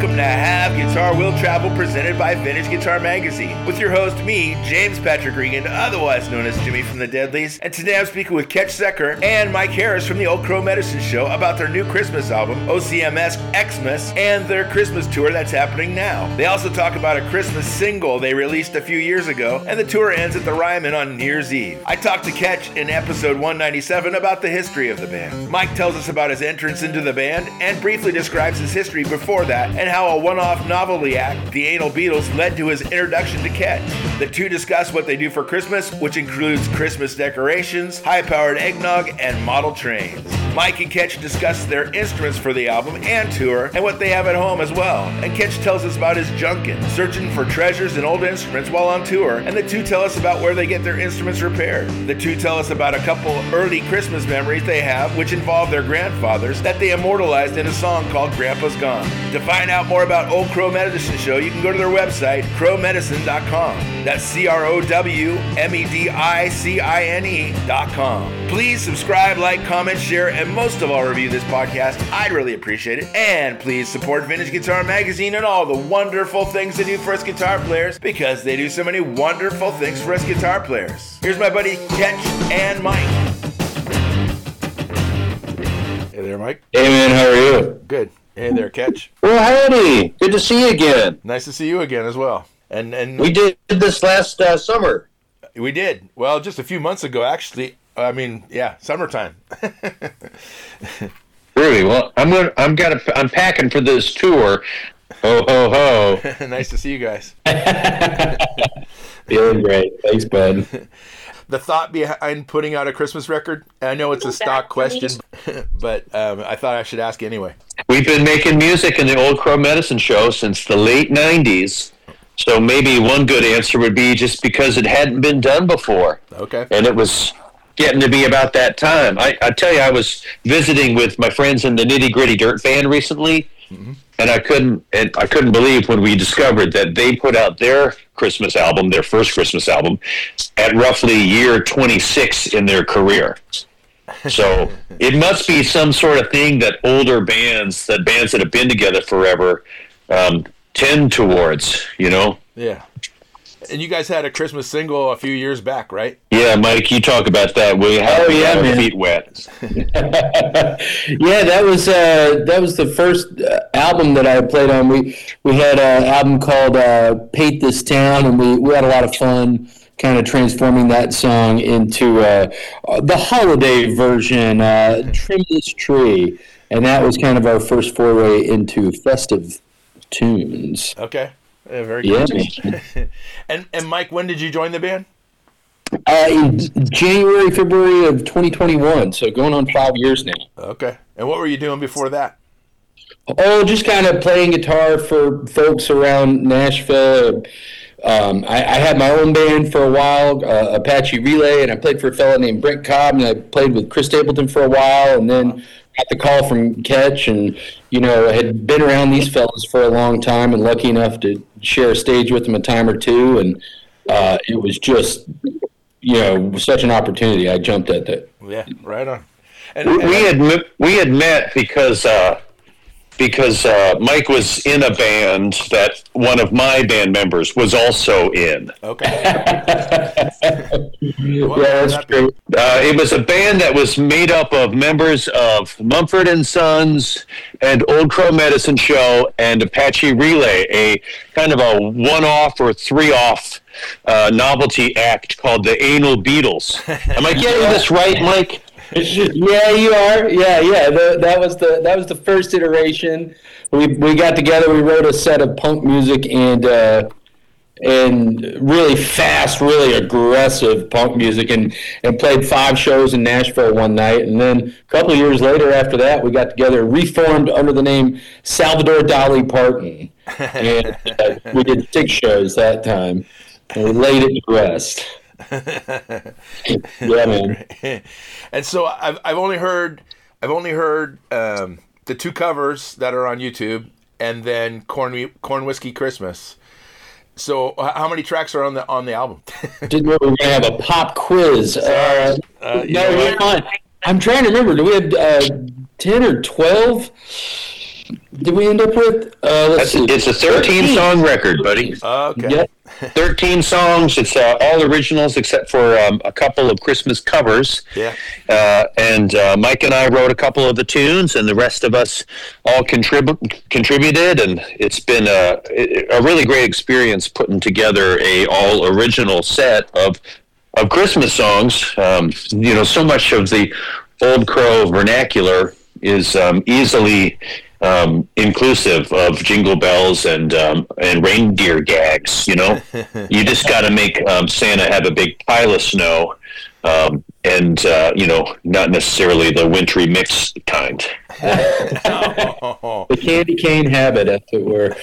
welcome to Have Guitar Will Travel, presented by Vintage Guitar Magazine, with your host, me, James Patrick Regan, otherwise known as Jimmy from the Deadlies. And today I'm speaking with Ketch Secker and Mike Harris from the Old Crow Medicine Show about their new Christmas album, OCMS Xmas, and their Christmas tour that's happening now. They also talk about a Christmas single they released a few years ago, and the tour ends at the Ryman on New Year's Eve. I talked to Ketch in episode 197 about the history of the band. Mike tells us about his entrance into the band and briefly describes his history before that and how a one-off novelty act, the Anal Beatles, led to his introduction to Ketch. The two discuss what they do for Christmas, which includes Christmas decorations, high-powered eggnog, and model trains. Mike and Ketch discuss their instruments for the album and tour and what they have at home as well. And Ketch tells us about his junkin', searching for treasures and old instruments while on tour, and the two tell us about where they get their instruments repaired. The two tell us about a couple early Christmas memories they have, which involve their grandfathers, that they immortalized in a song called Grandpa's Gone. To find out more about Old Crow Medicine Show, you can go to their website, crowmedicine.com. That's crowmedicine.com. Please subscribe, like, comment, share, and most of all, review this podcast. I'd really appreciate it. And please support Vintage Guitar Magazine and all the wonderful things they do for us guitar players, because they do so many wonderful things for us guitar players. Here's my buddy Ketch and Mike. Hey there, Mike. Hey, man, how are you? Good. Hey there, Ketch. Well, howdy. Good to see you again. Nice to see you again as well. And we did this last summer. We did. Well, just a few months ago, actually. I mean, yeah, summertime. Really? Well, I'm packing for this tour. Ho ho ho. Nice to see you guys. Feeling great. Thanks, bud. The thought behind putting out a Christmas record, I know it's a stock question, but I thought I should ask anyway. We've been making music in the Old Crow Medicine Show since the late 90s, so maybe one good answer would be just because it hadn't been done before. Okay. And it was getting to be about that time. I tell you, I was visiting with my friends in the Nitty Gritty Dirt Band recently, and I couldn't believe when we discovered that they put out their Christmas album, their first Christmas album, at roughly year 26 in their career. So it must be some sort of thing that older bands that have been together forever tend towards, you know? Yeah. And you guys had a Christmas single a few years back, right? Yeah, Mike, you talk about that. We have our feet wet. Yeah, that was the first album that I played on. We had an album called "Paint This Town," and we had a lot of fun kind of transforming that song into the holiday version, "Trim This Tree," and that was kind of our first foray into festive tunes. Okay. Yeah, very good. Yeah. And Mike, when did you join the band? In January, February of 2021, so going on 5 years now. Okay. And what were you doing before that? Oh, just kind of playing guitar for folks around Nashville. I had my own band for a while, Apache Relay, and I played for a fellow named Brent Cobb, and I played with Chris Stapleton for a while, and then got the call from Ketch, and had been around these fellas for a long time, and lucky enough to share a stage with them a time or two, and it was just such an opportunity. I jumped at that. Yeah, right on. And we had met because Mike was in a band that one of my band members was also in. Okay. Yeah, that's true. It was a band that was made up of members of Mumford & Sons and Old Crow Medicine Show and Apache Relay, a kind of a one-off or three-off novelty act called the Anal Beatles. Am I getting this right, Mike? Yeah, you are. Yeah. That was the first iteration. We got together. We wrote a set of punk music and really fast, really aggressive punk music, and played 5 shows in Nashville one night. And then a couple of years later, after that, we got together, reformed under the name Salvador Dali Parton, and we did 6 shows that time. And we laid it to rest. Yeah, man. And so I've only heard the 2 covers that are on YouTube, and then Corn Whiskey Christmas. So how many tracks are on the album? Didn't know we were gonna have a pop quiz. No, you're fine. I'm trying to remember. Do we have 10 or 12? did we end up with? Let's see. It's a 13-song record, buddy. Okay. Yep. 13 songs. It's all originals except for a couple of Christmas covers. Yeah. And Mike and I wrote a couple of the tunes, and the rest of us all contributed. And it's been a really great experience putting together a all original set of Christmas songs. So much of the Old Crow vernacular is easily inclusive of jingle bells and reindeer gags. You just got to make Santa have a big pile of snow, and not necessarily the wintry mix kind. The candy cane habit, as it were.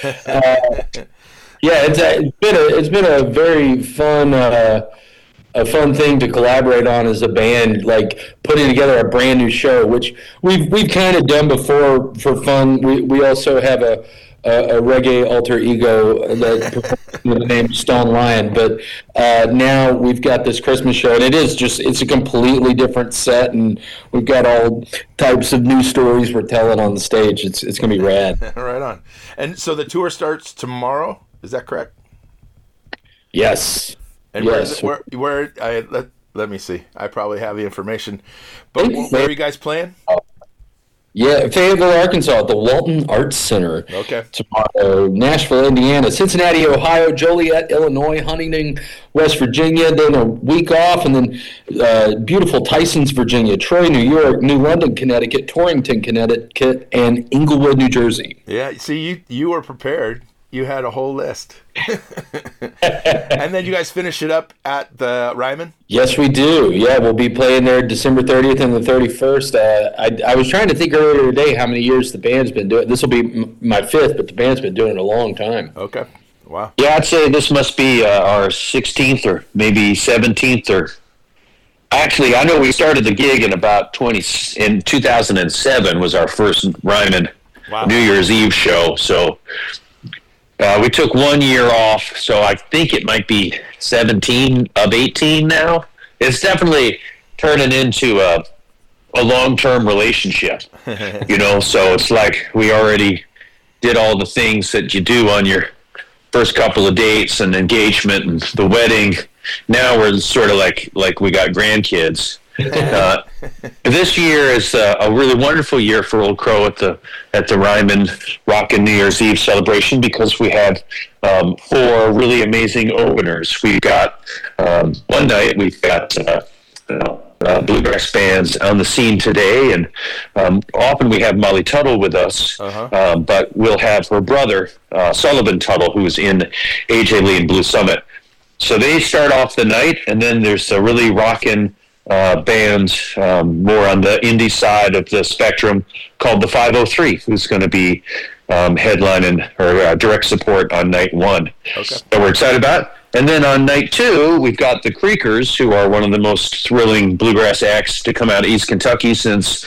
It's been a very fun. A fun thing to collaborate on as a band, like putting together a brand new show, which we've kind of done before for fun. We also have a reggae alter ego that with the name Stone Lion, but now we've got this Christmas show, and it's a completely different set, and we've got all types of new stories we're telling on the stage. It's gonna be rad. Right on. And so the tour starts tomorrow. Is that correct? Yes. And yes. Let me see. I probably have the information. But where are you guys playing? Yeah, Fayetteville, Arkansas, at the Walton Arts Center. Okay. Tomorrow, Nashville, Indiana, Cincinnati, Ohio, Joliet, Illinois, Huntington, West Virginia, then a week off, and then beautiful Tysons, Virginia, Troy, New York, New London, Connecticut, Torrington, Connecticut, and Englewood, New Jersey. Yeah, see, you were prepared. You had a whole list. And then you guys finish it up at the Ryman? Yes, we do. Yeah, we'll be playing there December 30th and the 31st. I was trying to think earlier today how many years the band's been doing it. This will be my 5th, but the band's been doing it a long time. Okay. Wow. Yeah, I'd say this must be our 16th or maybe 17th or... Actually, I know we started the gig in 2007 was our first Ryman New Year's Eve show, so... we took 1 year off, so I think it might be 17 of 18 now. It's definitely turning into a long-term relationship, so it's like we already did all the things that you do on your first couple of dates and engagement and the wedding. Now we're sort of like we got grandkids. This year is a really wonderful year for Old Crow at the Ryman Rockin' New Year's Eve celebration because we had 4 really amazing openers. We've got one night we've got bluegrass bands on the scene today, and often we have Molly Tuttle with us, but we'll have her brother Sullivan Tuttle, who's in AJ Lee and Blue Summit. So they start off the night, and then there's a really rockin' band more on the indie side of the spectrum called the 503, who's going to be headlining or direct support on night 1. Okay. So we're excited about. And then on night 2, we've got the Creekers, who are one of the most thrilling bluegrass acts to come out of East Kentucky since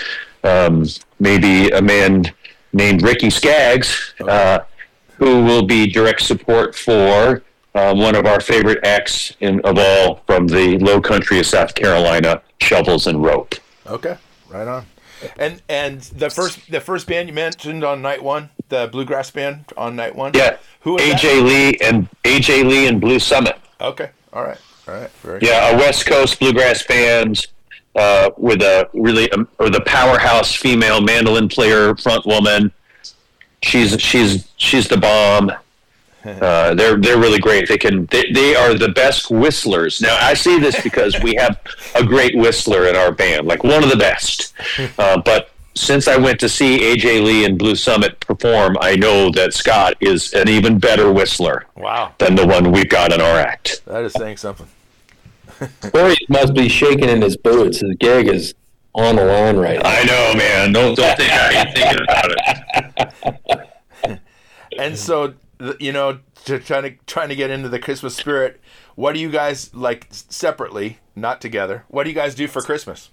maybe a man named Ricky Skaggs, who will be direct support for one of our favorite acts of all from the low country of South Carolina, Shovels and Rope. Okay, right on. And the first band you mentioned on night 1, the bluegrass band on night 1. Yeah, who was AJ Lee and Blue Summit. Okay, all right, very good. A West Coast bluegrass band with a powerhouse female mandolin player front woman. She's the bomb. They're really great. They are the best whistlers. Now I say this because we have a great whistler in our band, like one of the best. But since I went to see AJ Lee and Blue Summit perform, I know that Scott is an even better whistler. Wow. Than the one we've got in our act. That is saying something. Corey must be shaking in his boots. His gig is on the line right now. I know, man. Don't think I ain't thinking about it. And so, trying to get into the Christmas spirit, what do you guys like separately, not together? What do you guys do for Christmas?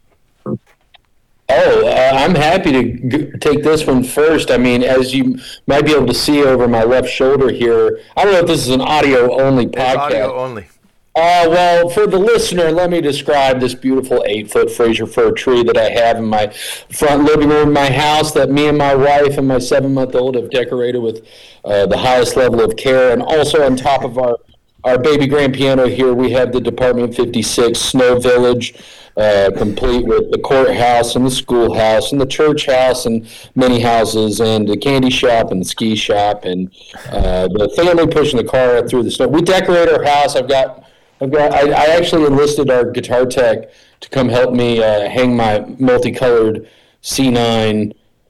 I'm happy to take this one first. I mean, as you might be able to see over my left shoulder here, I don't know if this is an audio-only podcast. It's audio only. Well, for the listener, let me describe this beautiful 8-foot Fraser fir tree that I have in my front living room, my house, that me and my wife and my 7-month-old have decorated with the highest level of care. And also on top of our baby grand piano here, we have the Department 56 Snow Village, complete with the courthouse and the schoolhouse and the church house and many houses and the candy shop and the ski shop and the family pushing the car through the snow. We decorate our house. I actually enlisted our guitar tech to come help me hang my multicolored C9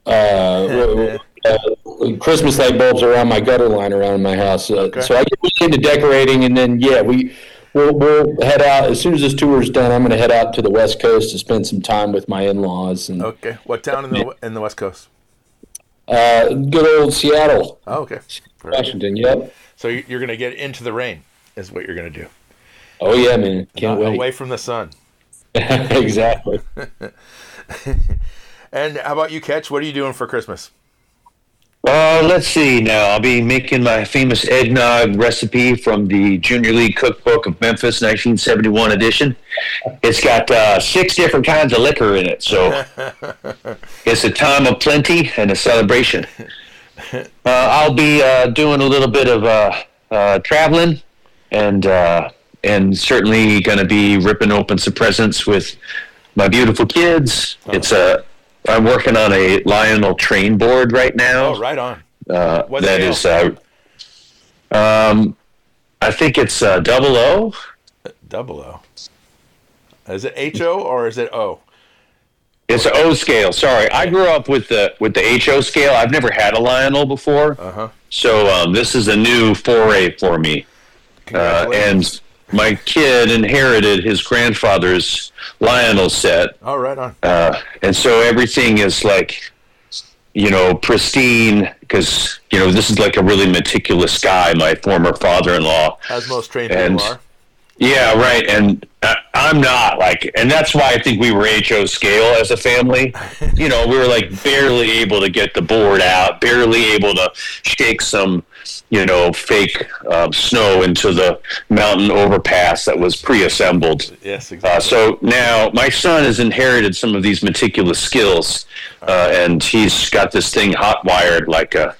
Christmas light bulbs around my gutter line around my house. Okay. So I get into decorating, and then we'll head out as soon as this tour is done. I'm going to head out to the West Coast to spend some time with my in-laws. And Okay. What town in the West Coast? good old Seattle, Oh, okay. Washington. Yep. So you're going to get into the rain, is what you're going to do. Oh yeah, man. Can't wait. Away from the sun. Exactly. And how about you, Ketch? What are you doing for Christmas? Let's see now. I'll be making my famous eggnog recipe from the Junior League Cookbook of Memphis, 1971 edition. It's got 6 different kinds of liquor in it, so it's a time of plenty and a celebration. I'll be doing a little bit of traveling and certainly going to be ripping open some presents with my beautiful kids. I'm working on a Lionel train board right now. Oh, right on. That is, I think it's double O. Double O. Is it H-O or is it O? It's an O scale. Sorry, I grew up with the HO scale. I've never had a Lionel before, so this is a new foray for me. And my kid inherited his grandfather's Lionel set. Oh, right on. And so everything is like, pristine, because, this is like a really meticulous guy, my former father-in-law. As most trained people are. Yeah, right. And I'm not and that's why I think we were HO scale as a family. We were like barely able to get the board out, barely able to shake some, fake snow into the mountain overpass that was pre-assembled. Yes, exactly. So now my son has inherited some of these meticulous skills, and he's got this thing hot wired like a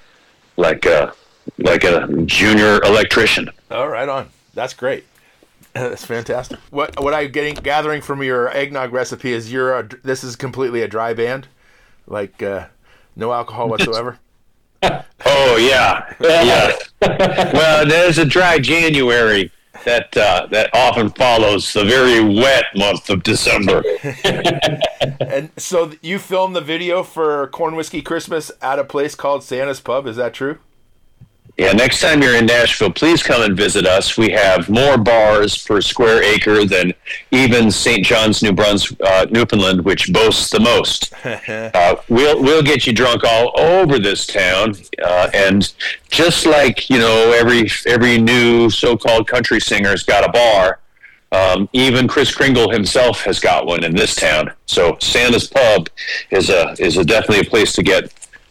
junior electrician. Oh, right on. That's great. That's fantastic. What I'm gathering from your eggnog recipe is this is completely a dry band, like no alcohol whatsoever. Oh yeah. Well, there's a dry January that often follows the very wet month of December. And so you filmed the video for Corn Whiskey Christmas at a place called Santa's Pub. Is that true? Yeah, next time you're in Nashville, please come and visit us. We have more bars per square acre than even St. John's, Newfoundland, which boasts the most. We'll get you drunk all over this town, and just like every new so-called country singer's got a bar. Even Kris Kringle himself has got one in this town. So Santa's Pub is definitely a place to get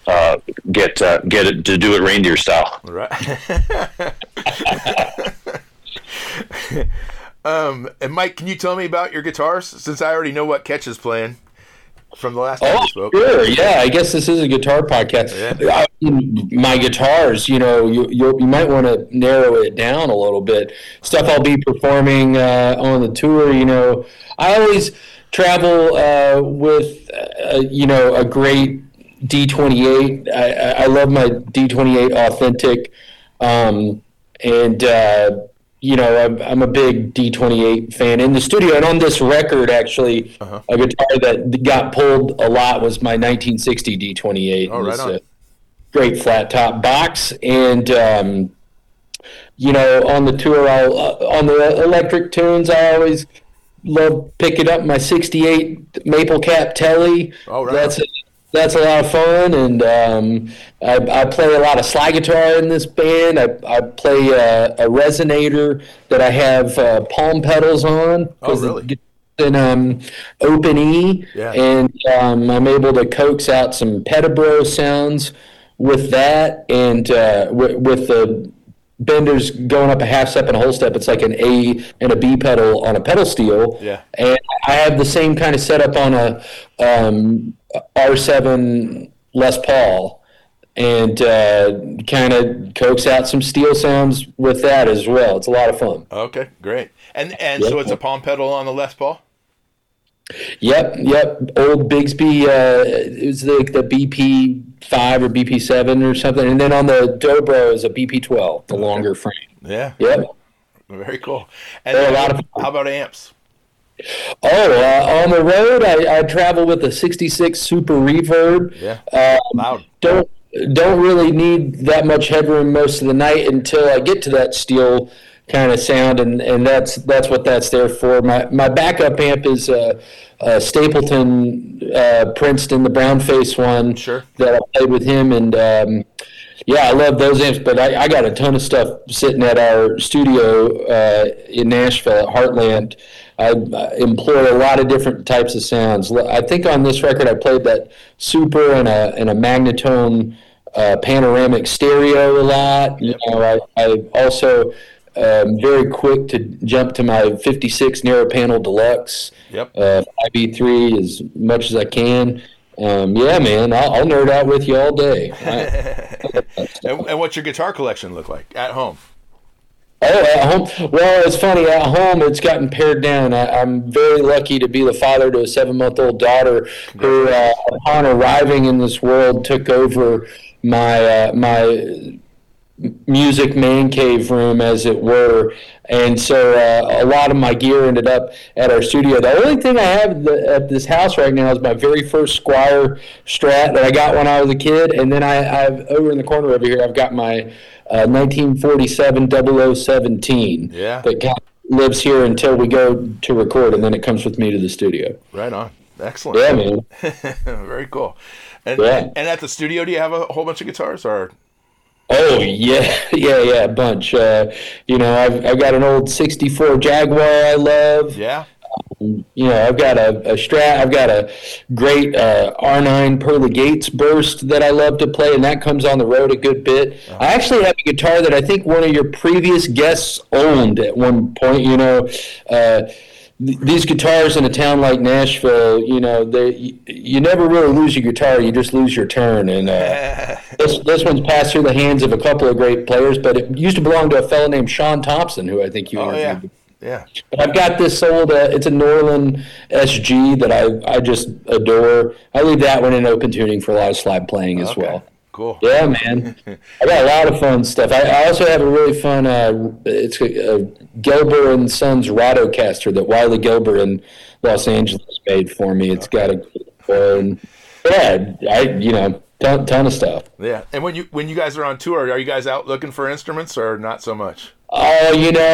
it to do it reindeer style. Right. And Mike, can you tell me about your guitars? Since I already know what Ketch is playing from the last time we spoke. Sure. Yeah, I guess this is a guitar podcast. Yeah. My guitars, you might want to narrow it down a little bit. Stuff I'll be performing on the tour. I always travel with a great D28. I love my D28 Authentic, and I'm a big D28 fan in the studio. And on this record, actually, a guitar that got pulled a lot was my 1960 D28. Oh, right on. A great flat top box, and on the tour, on the electric tunes, I always love picking up my 68 Maple Cap Telly. Oh, right. That's a lot of fun, and I play a lot of slide guitar in this band. I play a resonator that I have palm pedals on. Oh, really? An open E, Yeah. And I'm able to coax out some Pettibro sounds with that, and with the benders going up a half step and a whole step. It's like an A and a B pedal on a pedal steel. Yeah. And I have the same kind of setup on a R7 Les Paul, and kind of coax out some steel sounds with that as well. It's a lot of fun. Okay, great. And so it's a palm pedal on the Les Paul? Yep. Old Bigsby, it was the BP5 or BP7 or something. And then on the Dobro is a BP12, the longer frame. Yeah. Yep. Very cool. And a lot of how about amps? On the road, I travel with a 66 Super Reverb. Yeah. Loud. Don't really need that much headroom most of the night until I get to that steel kind of sound, and that's what that's there for. My backup amp is a Stapleton Princeton, the brown face one. Sure. That I played with him, and I love those amps. But I got a ton of stuff sitting at our studio in Nashville at Heartland. I employ a lot of different types of sounds. I think on this record I played that Super and a Magnatone panoramic stereo a lot. Yep. I also very quick to jump to my 56 narrow panel deluxe. Yep. 5E3 as much as I can. Yeah, man, I'll nerd out with you all day. And what's your guitar collection look like at home? Oh, at home? Well, it's funny. At home, it's gotten pared down. I'm very lucky to be the father to a 7-month-old daughter who, upon arriving in this world, took over my music man cave room, as it were. And so a lot of my gear ended up at our studio. The only thing I have at this house right now is my very first Squier Strat that I got when I was a kid. And then I've over in the corner over here, I've got my 1947 0017 that kind of lives here until we go to record, and then it comes with me to the studio. Right on. Excellent. Yeah, man. Very cool. And at the studio, do you have a whole bunch of guitars, or? Oh yeah, a bunch. I've got an old '64 Jaguar I love. Yeah. I've got a Strat. I've got a great R9 Pearly Gates burst that I love to play, and that comes on the road a good bit. Uh-huh. I actually have a guitar that I think one of your previous guests owned at one point. These guitars in a town like Nashville, you never really lose your guitar, you just lose your turn. And this one's passed through the hands of a couple of great players, but it used to belong to a fellow named Sean Thompson, who I think you interviewed. Yeah. But I've got this old, it's a Norland SG that I just adore. I leave that one in open tuning for a lot of slide playing as well. Cool. Yeah, man. I got a lot of fun stuff. I also have a really fun, it's a Gelber and Sons Rotocaster that Wiley Gelber in Los Angeles made for me. It's got a ton of stuff. Yeah. And when you guys are on tour, are you guys out looking for instruments or not so much? Oh,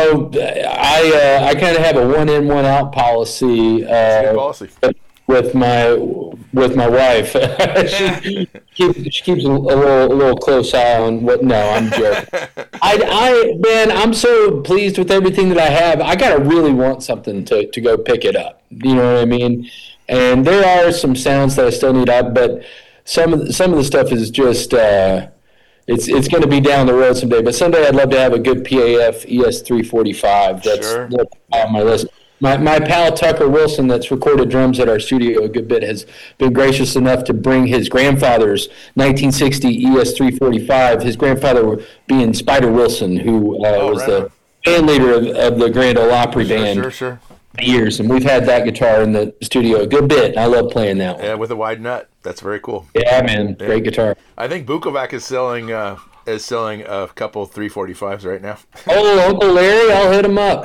I kind of have a one in, one out policy. Policy. With my wife. she keeps a little close eye on what. No, I'm joking. I'm so pleased with everything that I have. I gotta really want something to go pick it up. You know what I mean? And there are some sounds that I still need up, but some of the stuff is just it's going to be down the road someday. But someday I'd love to have a good PAF ES345. That's on my list. My pal Tucker Wilson, that's recorded drums at our studio a good bit, has been gracious enough to bring his grandfather's 1960 ES345, his grandfather being Spider Wilson, who was the band leader of the Grand Ole Opry Band for years. And we've had that guitar in the studio a good bit. I love playing that one. Yeah, with a wide nut. That's very cool. Yeah, man. Yeah. Great guitar. I think Bukovac is selling a couple 345s right now. Oh, Uncle Larry, I'll hit him up.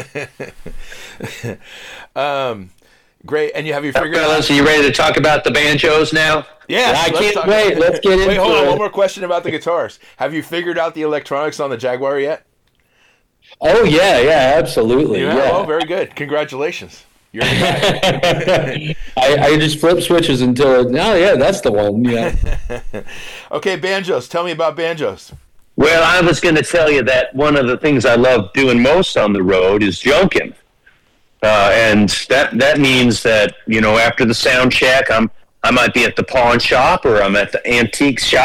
Great. And have you figured out? So you ready to talk about the banjos now? Yeah, I can't wait. Let's get into it. Wait, hold on. One more question about the guitars. Have you figured out the electronics on the Jaguar yet? Oh, yeah, absolutely. Yeah. Oh, very good. Congratulations. You're the guy. I just flip switches until that's the one. Yeah. Okay, banjos. Tell me about banjos. Well, I was going to tell you that one of the things I love doing most on the road is junking, and that means that after the sound check, I might be at the pawn shop or I'm at the antique shop.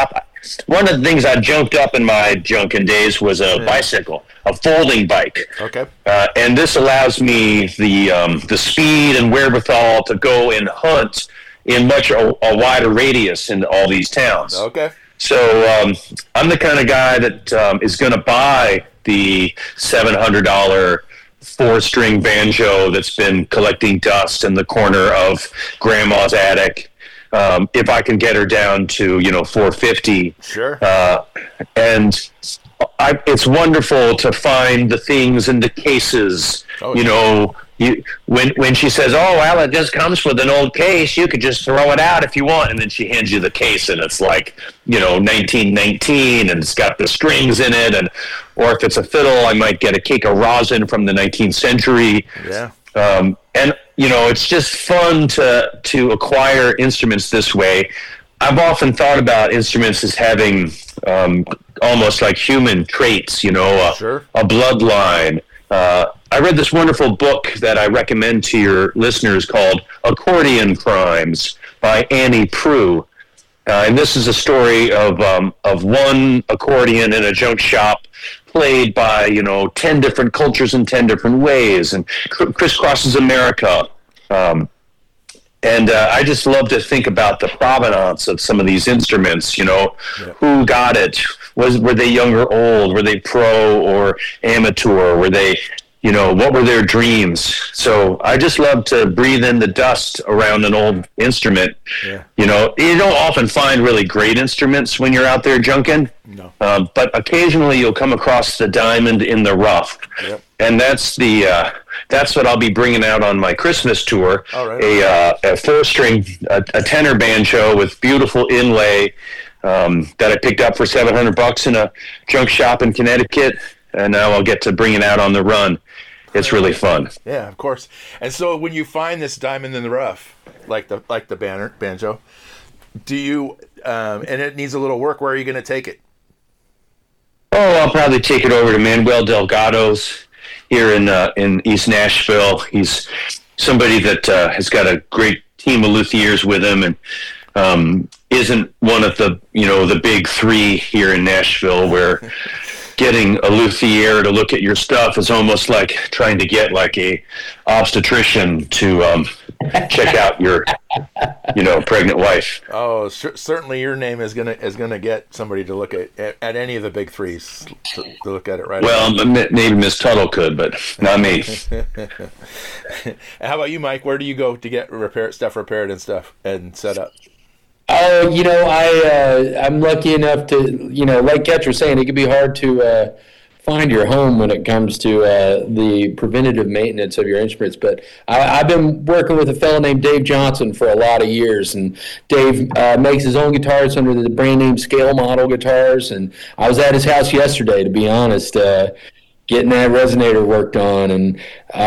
one of the things I junked up in my junkin' days was a bicycle, a folding bike. Okay. And this allows me the speed and wherewithal to go and hunt in much a wider radius in all these towns. Okay. So I'm the kind of guy that is going to buy the $700 4-string banjo that's been collecting dust in the corner of grandma's attic. If I can get her down to, $450. Sure. And it's wonderful to find the things in the cases. Oh, yeah. When she says, "Oh, well, it just comes with an old case. You could just throw it out if you want," and then she hands you the case, and it's like 1919, and it's got the strings in it, or if it's a fiddle, I might get a cake of rosin from the 19th century. Yeah. And it's just fun to acquire instruments this way. I've often thought about instruments as having almost like human traits, Sure. a bloodline. I read this wonderful book that I recommend to your listeners called Accordion Crimes by Annie Proulx. And this is a story of one accordion in a junk shop played by, 10 different cultures in 10 different ways, and crisscrosses America. And I just love to think about the provenance of some of these instruments, who got it? Were they young or old? Were they pro or amateur? Were they, what were their dreams? So I just love to breathe in the dust around an old instrument. Yeah. You don't often find really great instruments when you're out there junking. No. But occasionally you'll come across the diamond in the rough. Yep. And that's what I'll be bringing out on my Christmas tour. All right. A 4-string, a tenor banjo with beautiful inlay that I picked up for $700 in a junk shop in Connecticut, and now I'll get to bring it out on the run. It's really fun. Yeah, of course. And so when you find this diamond in the rough, like the banjo, do you and it needs a little work, where are you going to take it? Oh, I'll probably take it over to Manuel Delgado's here in East Nashville. He's somebody that has got a great team of luthiers with him, and isn't one of the the big three here in Nashville, where getting a luthier to look at your stuff is almost like trying to get like a obstetrician to check out your pregnant wife. Oh, certainly your name is gonna get somebody to look at any of the big threes to look at it right. Well, maybe Miss Tuttle could, but not me. How about you, Mike? Where do you go to get stuff repaired and set up? Oh, I'm lucky enough to, like Ketch was saying, it can be hard to find your home when it comes to the preventative maintenance of your instruments. But I've been working with a fellow named Dave Johnson for a lot of years, and Dave makes his own guitars under the brand name Scale Model Guitars. And I was at his house yesterday, to be honest, getting that resonator worked on, and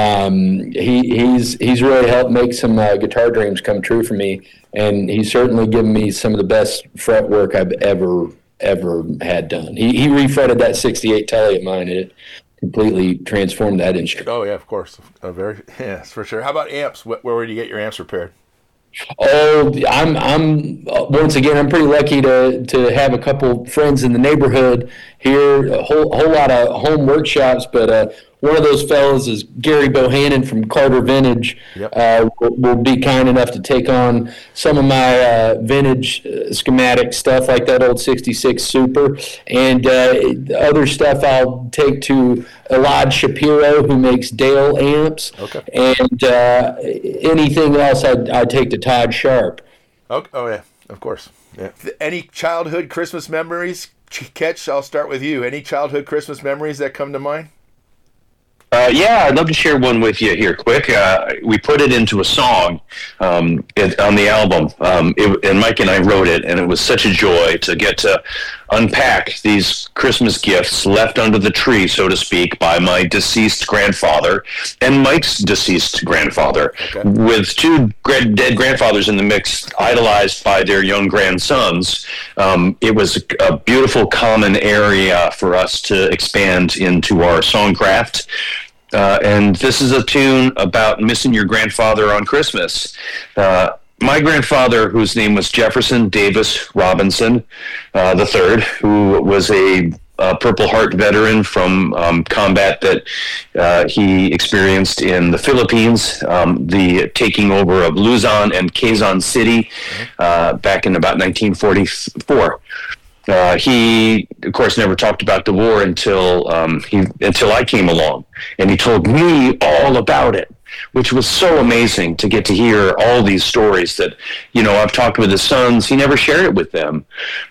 he's really helped make some guitar dreams come true for me. And he's certainly given me some of the best fret work I've ever had done. He refretted that 68 Telly of mine, and it completely transformed that instrument. Oh yeah, of course, yes, for sure. How about amps? Where would you get your amps repaired? Oh, I'm once again, I'm pretty lucky to have a couple friends in the neighborhood here, a whole lot of home workshops, but one of those fellows is Gary Bohannon from Carter Vintage. Yep. Will be kind enough to take on some of my vintage schematic stuff, like that old 66 Super, and other stuff I'll take to Elad Shapiro, who makes Dale amps. Okay. And anything else I'd take to Todd Sharp. Oh yeah, of course. Yeah. Any childhood Christmas memories? Ketch, I'll start with you. Any childhood Christmas memories that come to mind? Yeah, I'd love to share one with you here quick. We put it into a song on the album, and Mike and I wrote it, and it was such a joy to get to unpack these Christmas gifts left under the tree, so to speak, by my deceased grandfather and Mike's deceased grandfather, okay, with two dead grandfathers in the mix, idolized by their young grandsons. It was a beautiful common area for us to expand into our songcraft. And this is a tune about missing your grandfather on Christmas. my grandfather, whose name was Jefferson Davis Robinson III, who was a Purple Heart veteran from combat that he experienced in the Philippines, the taking over of Luzon and Quezon City back in about 1944. He, of course, never talked about the war until I came along, and he told me all about it, which was so amazing to get to hear all these stories that, I've talked with his sons. He never shared it with them.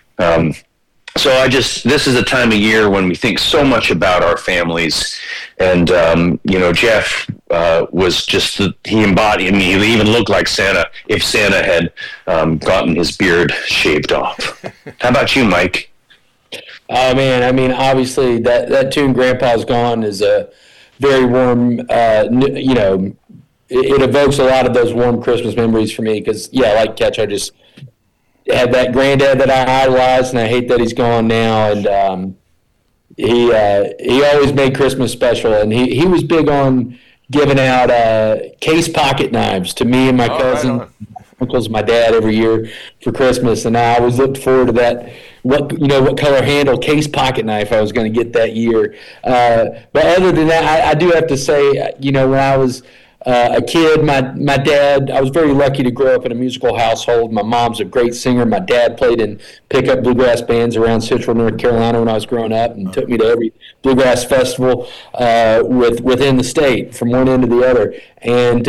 So this is a time of year when we think so much about our families. And, Jeff was he embodied, he even looked like Santa if Santa had gotten his beard shaved off. How about you, Mike? Oh, man, I mean, obviously that tune Grandpa's Gone is a very warm, it evokes a lot of those warm Christmas memories for me because, like Ketch, I just had that granddad that I idolized, and I hate that he's gone now. And he always made Christmas special, and he was big on giving out case pocket knives to me and my cousin, uncles, my dad every year for Christmas, and I always looked forward to that. What color handle case pocket knife I was going to get that year. But other than that, I do have to say, when I was a kid, my dad, I was very lucky to grow up in a musical household. My mom's a great singer. My dad played in pickup bluegrass bands around Central North Carolina when I was growing up, and took me to every bluegrass festival within the state from one end to the other. And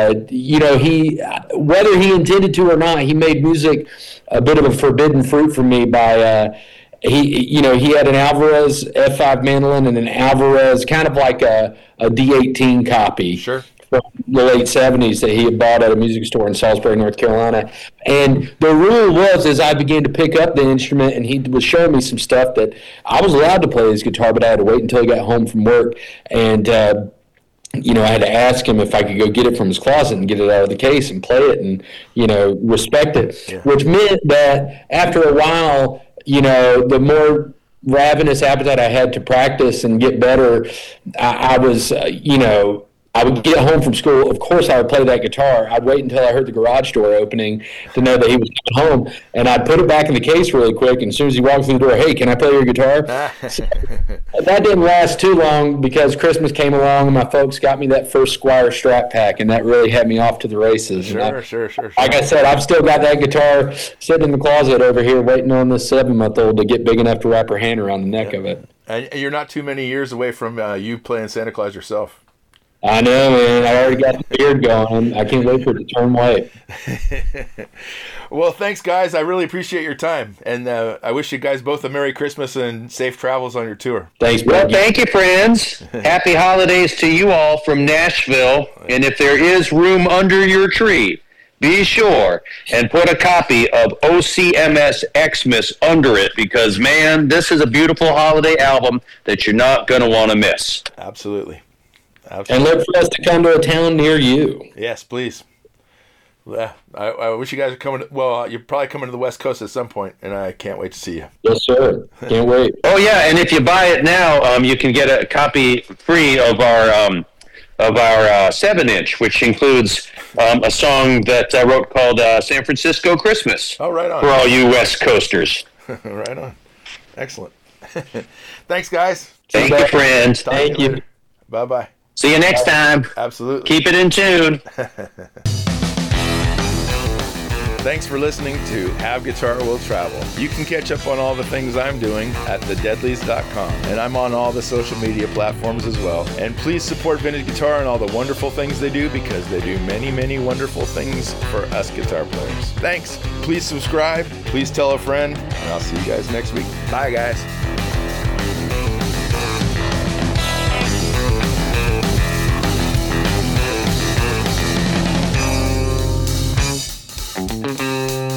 he, whether he intended to or not, he made music a bit of a forbidden fruit for me by he had an Alvarez F5 mandolin and an Alvarez kind of like a D18 copy. Sure. From the late 70s that he had bought at a music store in Salisbury, North Carolina. And the rule was, as I began to pick up the instrument, and he was showing me some stuff that I was allowed to play his guitar, but I had to wait until he got home from work. And, I had to ask him if I could go get it from his closet and get it out of the case and play it and, respect it, which meant that after a while, the more ravenous appetite I had to practice and get better, I was, I would get home from school. Of course, I would play that guitar. I'd wait until I heard the garage door opening to know that he was coming home, and I'd put it back in the case really quick. And as soon as he walked through the door, hey, can I play your guitar? So, that didn't last too long because Christmas came along, and my folks got me that first Squire Strat pack, and that really had me off to the races. Sure. Like I said, I've still got that guitar sitting in the closet over here waiting on this 7-month-old to get big enough to wrap her hand around the neck of it. And you're not too many years away from you playing Santa Claus yourself. I know, man. I already got the beard going. I can't wait for it to turn white. Well, thanks, guys. I really appreciate your time. And I wish you guys both a Merry Christmas and safe travels on your tour. Thanks, Well, thank you, friends. Happy holidays to you all from Nashville. And if there is room under your tree, be sure and put a copy of OCMS Xmas under it because, man, this is a beautiful holiday album that you're not going to want to miss. Absolutely. And look for us to come to a town near you. Yes, please. Yeah, I wish you guys are coming. Well, you're probably coming to the West Coast at some point, and I can't wait to see you. Yes, sir. Can't wait. Oh, yeah, and if you buy it now, you can get a copy free of our 7-inch, which includes a song that I wrote called San Francisco Christmas. Oh, right on. For all you West Coasters. Right on. Excellent. Thanks, guys. Thank you, friends. Thank you. Bye-bye. See you next time. Absolutely. Keep it in tune. Thanks for listening to Have Guitar Will Travel. You can catch up on all the things I'm doing at thedeadlies.com, and I'm on all the social media platforms as well. And please support Vintage Guitar and all the wonderful things they do because they do many, many wonderful things for us guitar players. Thanks. Please subscribe. Please tell a friend, and I'll see you guys next week. Bye, guys. Thank you.